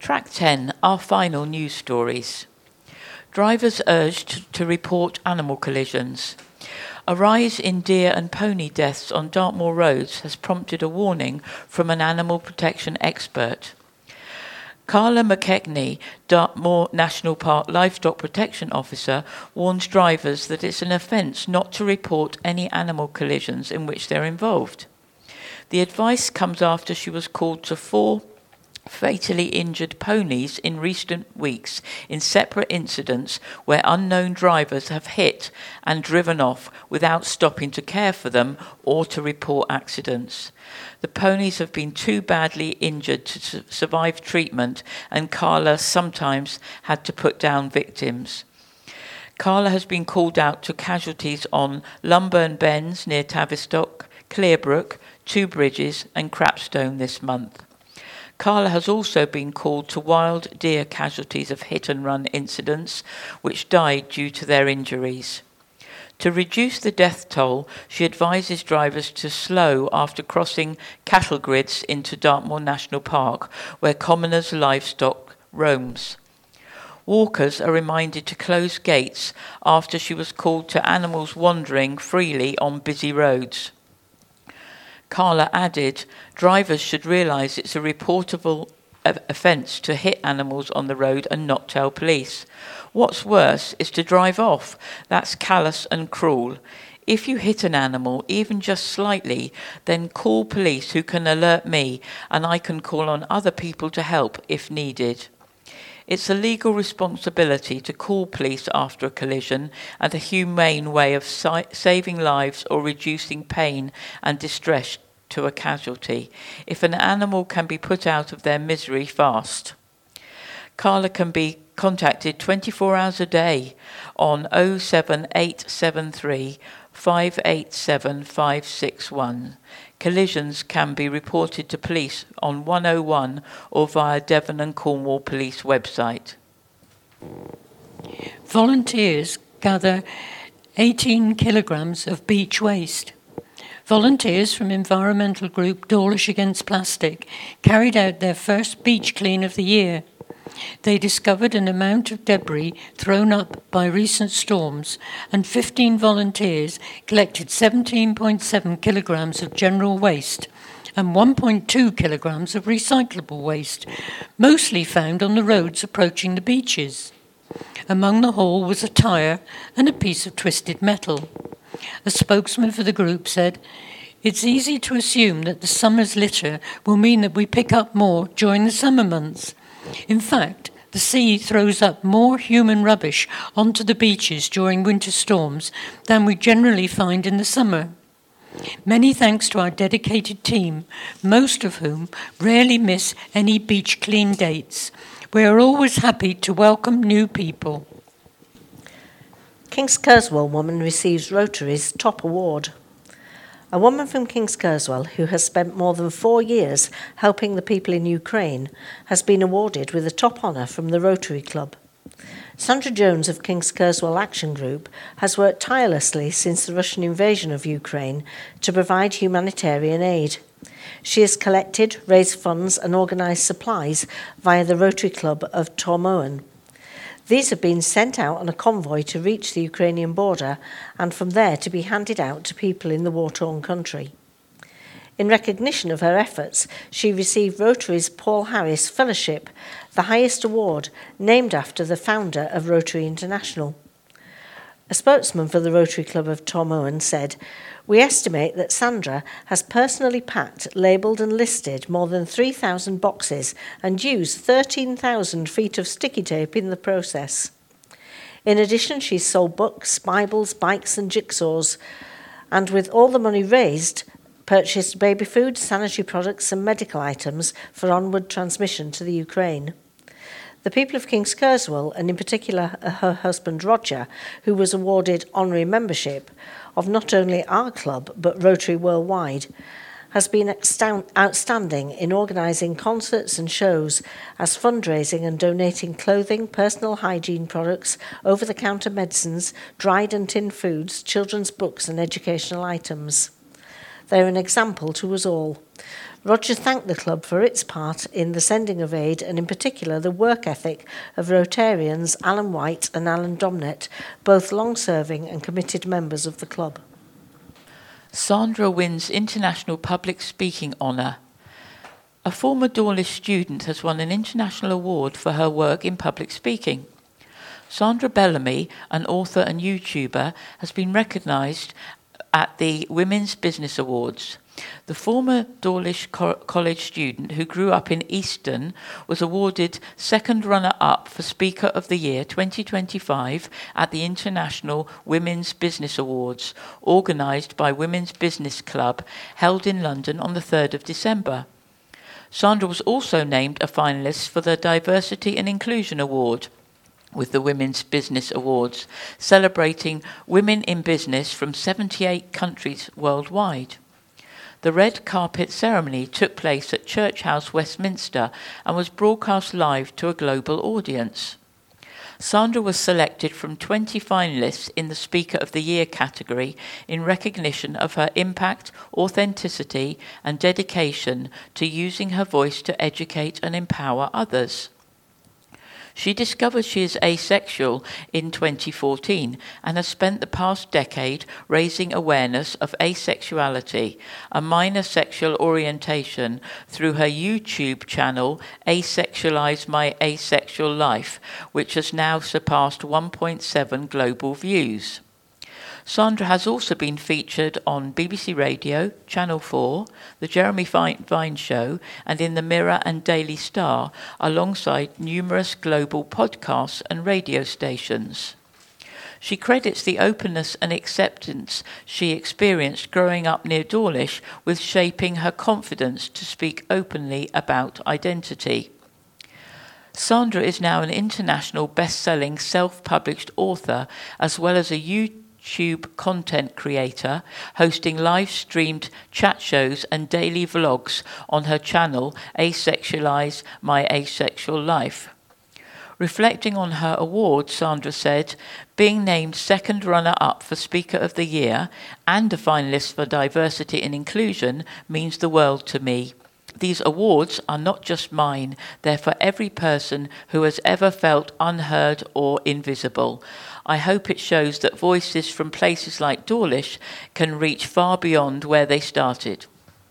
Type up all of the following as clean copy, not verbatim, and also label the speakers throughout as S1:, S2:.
S1: Track 10, our final news stories. Drivers urged to report animal collisions. A rise in deer and pony deaths on Dartmoor roads has prompted a warning from an animal protection expert. Carla McKechnie, Dartmoor National Park Livestock Protection Officer, warns drivers that it's an offence not to report any animal collisions in which they're involved. The advice comes after she was called to 4 fatally injured ponies in recent weeks in separate incidents where unknown drivers have hit and driven off without stopping to care for them or to report accidents. The ponies have been too badly injured to survive treatment, and Carla sometimes had to put down victims. Carla has been called out to casualties on Lumburn Bends near Tavistock, Clearbrook, Two Bridges and Crapstone this month. Carla has also been called to wild deer casualties of hit-and-run incidents, which died due to their injuries. To reduce the death toll, she advises drivers to slow after crossing cattle grids into Dartmoor National Park, where commoners' livestock roams. Walkers are reminded to close gates after she was called to animals wandering freely on busy roads. Carla added, drivers should realise it's a reportable offence to hit animals on the road and not tell police. What's worse is to drive off. That's callous and cruel. If you hit an animal, even just slightly, then call police who can alert me, and I can call on other people to help if needed. It's a legal responsibility to call police after a collision and a humane way of saving lives or reducing pain and distress to a casualty, if an animal can be put out of their misery fast. Carla can be contacted 24 hours a day on 07873 587 561. Collisions can be reported to police on 101 or via Devon and Cornwall Police website.
S2: Volunteers gather 18 kilograms of beach waste. Volunteers from environmental group Dawlish Against Plastic carried out their first beach clean of the year. They discovered an amount of debris thrown up by recent storms, and 15 volunteers collected 17.7 kilograms of general waste and 1.2 kilograms of recyclable waste, mostly found on the roads approaching the beaches. Among the haul was a tyre and a piece of twisted metal. A spokesman for the group said, "It's easy to assume that the summer's litter will mean that we pick up more during the summer months. In fact, the sea throws up more human rubbish onto the beaches during winter storms than we generally find in the summer. Many thanks to our dedicated team, most of whom rarely miss any beach clean dates. We are always happy to welcome new people."
S3: Kings Kerswell woman receives Rotary's top award. A woman from Kings Kerswell who has spent more than 4 years helping the people in Ukraine has been awarded with a top honour from the Rotary Club. Sandra Jones of Kings Kerswell Action Group has worked tirelessly since the Russian invasion of Ukraine to provide humanitarian aid. She has collected, raised funds and organised supplies via the Rotary Club of Tormoen. These have been sent out on a convoy to reach the Ukrainian border and from there to be handed out to people in the war-torn country. In recognition of her efforts, she received Rotary's Paul Harris Fellowship, the highest award named after the founder of Rotary International. A spokesman for the Rotary Club of Tormoen said, "We estimate that Sandra has personally packed, labelled and listed more than 3,000 boxes and used 13,000 feet of sticky tape in the process. In addition, she's sold books, Bibles, bikes and jigsaws, and with all the money raised, purchased baby food, sanitary products and medical items for onward transmission to the Ukraine." The people of Kings Kerswell, and in particular her husband Roger, who was awarded honorary membership of not only our club but Rotary worldwide, has been outstanding in organising concerts and shows as fundraising and donating clothing, personal hygiene products, over-the-counter medicines, dried and tinned foods, children's books and educational items. They're an example to us all. Roger thanked the club for its part in the sending of aid and in particular the work ethic of Rotarians Alan White and Alan Domnett, both long-serving and committed members of the club.
S1: Sandra wins International Public Speaking Honour. A former Dawlish student has won an international award for her work in public speaking. Sandra Bellamy, an author and YouTuber, has been recognised at the Women's Business Awards. The former Dawlish College student who grew up in Easton was awarded second runner-up for Speaker of the Year 2025 at the International Women's Business Awards, organised by Women's Business Club, held in London on the 3rd of December. Sandra was also named a finalist for the Diversity and Inclusion Award with the Women's Business Awards, celebrating women in business from 78 countries worldwide. The red carpet ceremony took place at Church House, Westminster, and was broadcast live to a global audience. Sandra was selected from 20 finalists in the Speaker of the Year category in recognition of her impact, authenticity, and dedication to using her voice to educate and empower others. She discovered she is asexual in 2014 and has spent the past decade raising awareness of asexuality, a minor sexual orientation, through her YouTube channel Asexualize My Asexual Life, which has now surpassed 1.7 global views. Sandra has also been featured on BBC Radio, Channel 4, The Jeremy Vine Show, and in The Mirror and Daily Star, alongside numerous global podcasts and radio stations. She credits the openness and acceptance she experienced growing up near Dawlish with shaping her confidence to speak openly about identity. Sandra is now an international best-selling self-published author as well as a YouTube content creator, hosting live-streamed chat shows and daily vlogs on her channel Asexualize My Asexual Life. Reflecting on her award, Sandra said, "Being named second runner-up for Speaker of the Year and a finalist for Diversity and Inclusion means the world to me. These awards are not just mine, they're for every person who has ever felt unheard or invisible. I hope it shows that voices from places like Dawlish can reach far beyond where they started."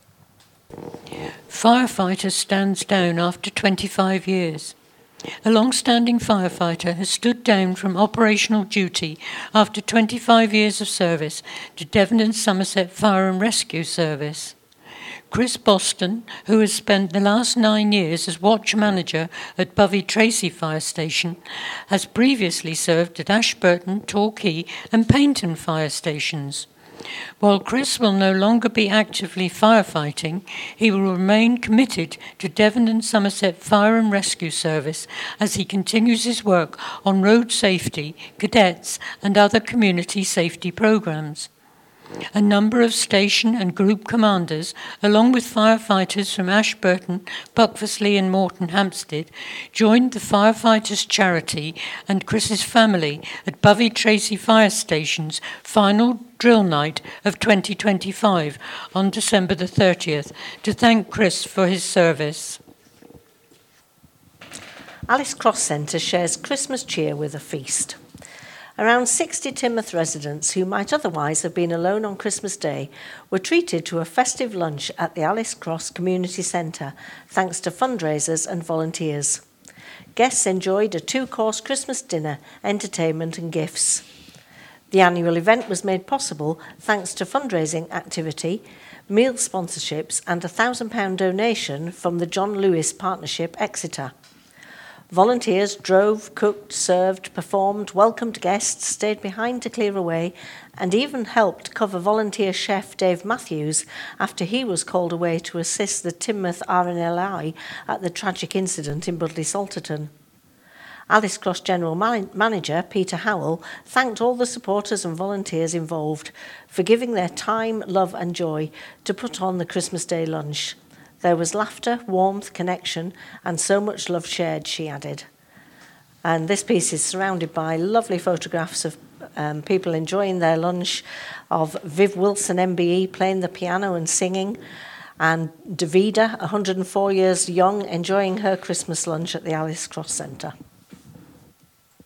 S2: Firefighter stands down after 25 years. A long-standing firefighter has stood down from operational duty after 25 years of service to Devon and Somerset Fire and Rescue Service. Chris Boston, who has spent the last 9 years as watch manager at Bovey Tracy Fire Station, has previously served at Ashburton, Torquay and Paignton fire stations. While Chris will no longer be actively firefighting, he will remain committed to Devon and Somerset Fire and Rescue Service as he continues his work on road safety, cadets and other community safety programmes. A number of station and group commanders, along with firefighters from Ashburton, Buckfordsley and Morton Hampstead, joined the Firefighters Charity and Chris's family at Bovey Tracy Fire Station's final drill night of 2025 on December the 30th to thank Chris for his service.
S3: Alice Cross Centre shares Christmas cheer with a feast. Around 60 Teignmouth residents who might otherwise have been alone on Christmas Day were treated to a festive lunch at the Alice Cross Community Centre, thanks to fundraisers and volunteers. Guests enjoyed a 2-course Christmas dinner, entertainment and gifts. The annual event was made possible thanks to fundraising activity, meal sponsorships and a £1,000 donation from the John Lewis Partnership Exeter. Volunteers drove, cooked, served, performed, welcomed guests, stayed behind to clear away, and even helped cover volunteer chef Dave Matthews after he was called away to assist the Teignmouth RNLI at the tragic incident in Budleigh Salterton. Alice Cross General Manager Peter Howell thanked all the supporters and volunteers involved for giving their time, love and joy to put on the Christmas Day lunch. There was laughter, warmth, connection, and so much love shared, she added. And this piece is surrounded by lovely photographs of people enjoying their lunch, of Viv Wilson MBE playing the piano and singing, and Davida, 104 years young, enjoying her Christmas lunch at the Alice Cross Centre.